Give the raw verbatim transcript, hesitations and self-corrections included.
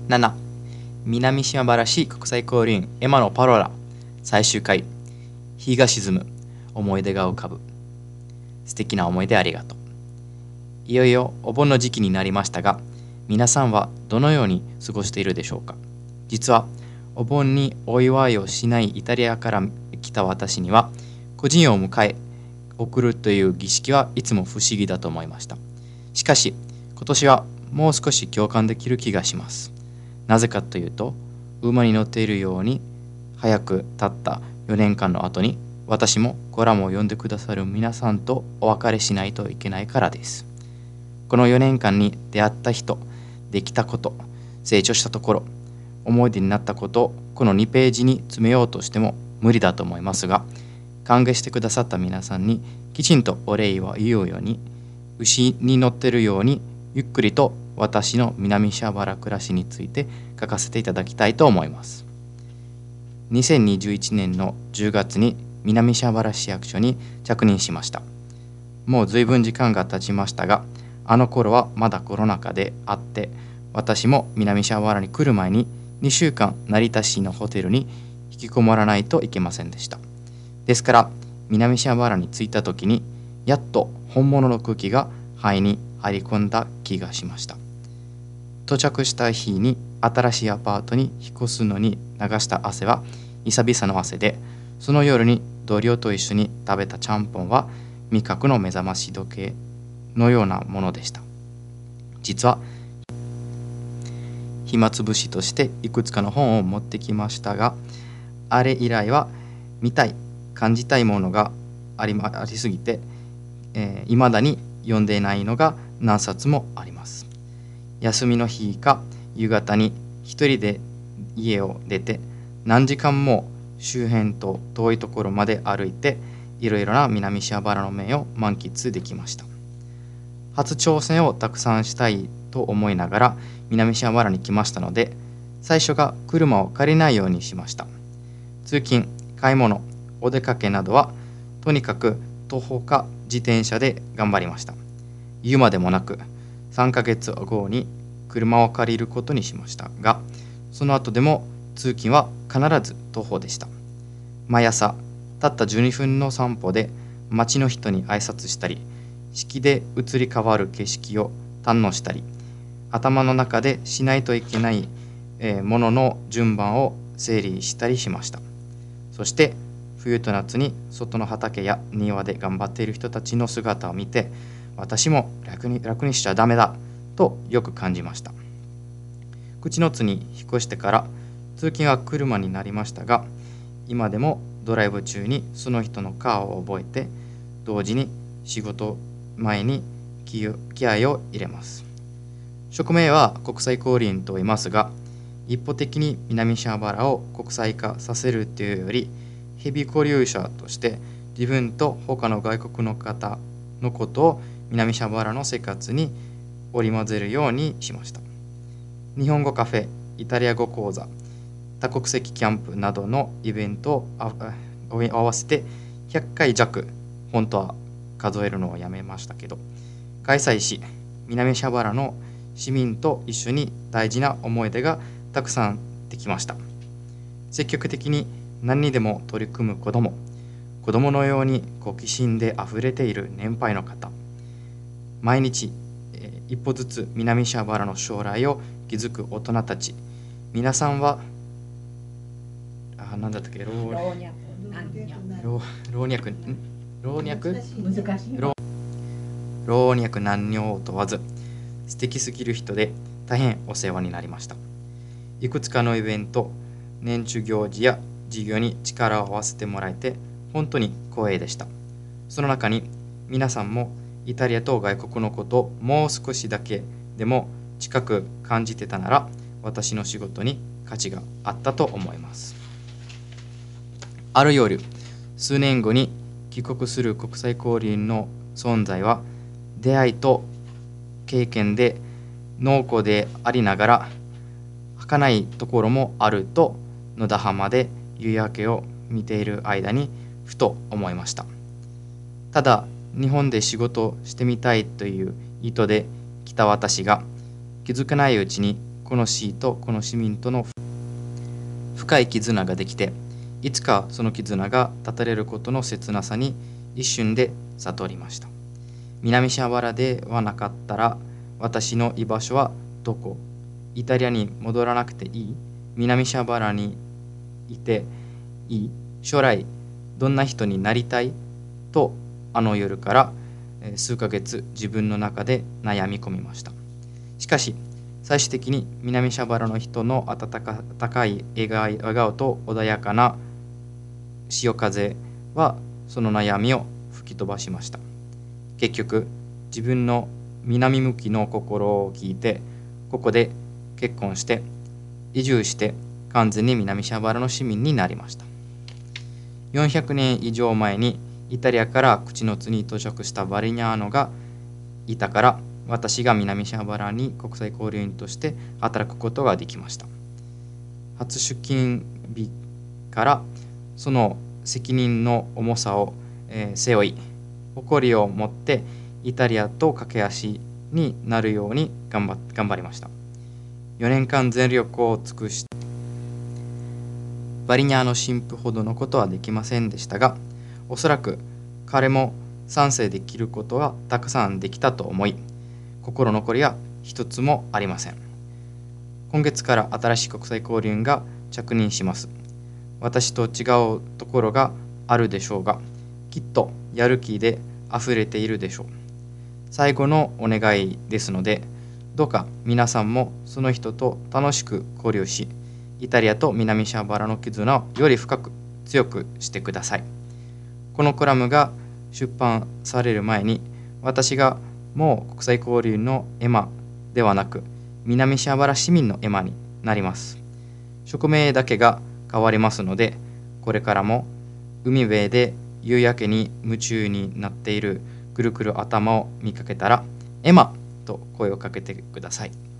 なな、南島原市国際交流員エマのパロラ最終回。日が沈む、思い出が浮かぶ。素敵な思い出ありがとう。いよいよお盆の時期になりましたが、皆さんはどのように過ごしているでしょうか。実はお盆にお祝いをしないイタリアから来た私には、故人を迎え送るという儀式はいつも不思議だと思いました。しかし今年はもう少し共感できる気がします。なぜかというと、馬に乗っているように早く経ったよねんかんの後に、私もコラムを読んでくださる皆さんとお別れしないといけないからです。このよねんかんに出会った人、できたこと、成長したところ、思い出になったことをこのにページに詰めようとしても無理だと思いますが、歓迎してくださった皆さんにきちんとお礼を言うように、牛に乗っているようにゆっくりと私の南島原暮らしについて書かせていただきたいと思います。にせんにじゅういちねんのじゅうがつに南島原市役所に着任しました。もう随分時間が経ちましたが、あの頃はまだコロナ禍であって、私も南島原に来る前ににしゅうかん成田市のホテルに引きこもらないといけませんでした。ですから南島原に着いた時に、やっと本物の空気が肺に入り込んだ気がしました。到着した日に新しいアパートに引っ越すのに流した汗は久々の汗で、その夜に同僚と一緒に食べたちゃんぽんは味覚の目覚まし時計のようなものでした。実は暇つぶしとしていくつかの本を持ってきましたが、あれ以来は見たい感じたいものがあり、ま、ありすぎて、えー、未だに読んでいないのが何冊もあります。休みの日か夕方に一人で家を出て、何時間も周辺と遠いところまで歩いて、いろいろな南島原の面を満喫できました。初挑戦をたくさんしたいと思いながら南島原に来ましたので、最初が車を借りないようにしました。通勤、買い物、お出かけなどはとにかく徒歩か自転車で頑張りました。言うまでもなくさんかげつごに車を借りることにしましたが、その後でも通勤は必ず徒歩でした。毎朝たったじゅうにふんの散歩で街の人に挨拶したり、四季で移り変わる景色を堪能したり、頭の中でしないといけない、えー、ものの順番を整理したりしました。そして冬と夏に外の畑や庭で頑張っている人たちの姿を見て、私も楽に楽にしちゃダメだとよく感じました。口の津に引っ越してから通勤は車になりましたが、今でもドライブ中にその人の顔を覚えて、同時に仕事前に気合を入れます。職名は国際交流員と言いますが、一方的に南島原を国際化させるというより、ヘビ交流者として自分と他の外国の方のことを南島原の生活に織り交ぜるようにしました。日本語カフェ、イタリア語講座、多国籍キャンプなどのイベントを合わせてひゃっかい弱、本当は数えるのをやめましたけど、開催し、南島原の市民と一緒に大事な思い出がたくさんできました。積極的に何にでも取り組む子ども、子どものように好奇心であふれている年配の方、毎日、えー、一歩ずつ南島原の将来を築く大人たち、皆さんはあ何だったっけ、老老若老若老若老若男女を問わず素敵すぎる人で大変お世話になりました。いくつかのイベント、年中行事や事業に力を合わせてもらえて本当に光栄でした。その中に皆さんもイタリアと外国のことをもう少しだけでも近く感じてたなら、私の仕事に価値があったと思います。ある夜、数年後に帰国する国際交流員の存在は出会いと経験で濃厚でありながら儚いところもあると、野田浜で夕焼けを見ている間にふと思いました。ただ日本で仕事をしてみたいという意図で来た私が、気づかないうちにこの市とこの市民との深い絆ができて、いつかその絆が断たれることの切なさに一瞬で悟りました。南シャバラではなかったら私の居場所はどこ？イタリアに戻らなくていい？南シャバラにいていい？将来どんな人になりたい？とあの夜から数ヶ月自分の中で悩み込みました。しかし最終的に南シャバラの人の温か高い笑顔と穏やかな潮風はその悩みを吹き飛ばしました。結局自分の南向きの心を聞いて、ここで結婚して移住して完全に南シャバラの市民になりました。よんひゃくねん以上前にイタリアから口の津に到着したバリニャーノがいたから、私が南シャバラに国際交流員として働くことができました。初出勤日からその責任の重さを、えー、背負い、誇りを持ってイタリアと駆け足になるように頑張頑張りました。よねんかん全力を尽くしてバリニャーノ神父ほどのことはできませんでしたが、おそらく彼も賛成できることはたくさんできたと思い、心残りは一つもありません。今月から新しい国際交流員が着任します。私と違うところがあるでしょうが、きっとやる気で溢れているでしょう。最後のお願いですので、どうか皆さんもその人と楽しく交流し、イタリアと南シャバラの絆をより深く強くしてください。このコラムが出版される前に、私がもう国際交流のエマではなく南シャバラ市民のエマになります。職名だけが変わりますので、これからも海辺で夕焼けに夢中になっているくるくる頭を見かけたらエマと声をかけてください。